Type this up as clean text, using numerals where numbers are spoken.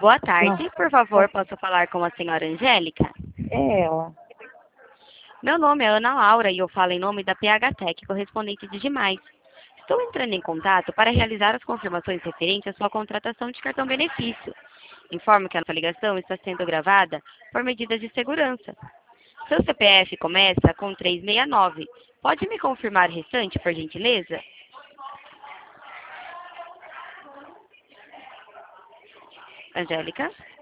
Boa Não, tarde, por favor, posso falar com a senhora Angélica? é ela. Meu nome é Ana Laura e eu falo em nome da PH Tech, correspondente de Demais. Estou entrando em contato para realizar as confirmações referentes à sua contratação de cartão benefício. Informo que a nossa ligação está sendo gravada por medidas de segurança. Seu CPF começa com 369. Pode me confirmar o restante, por gentileza? Angélica?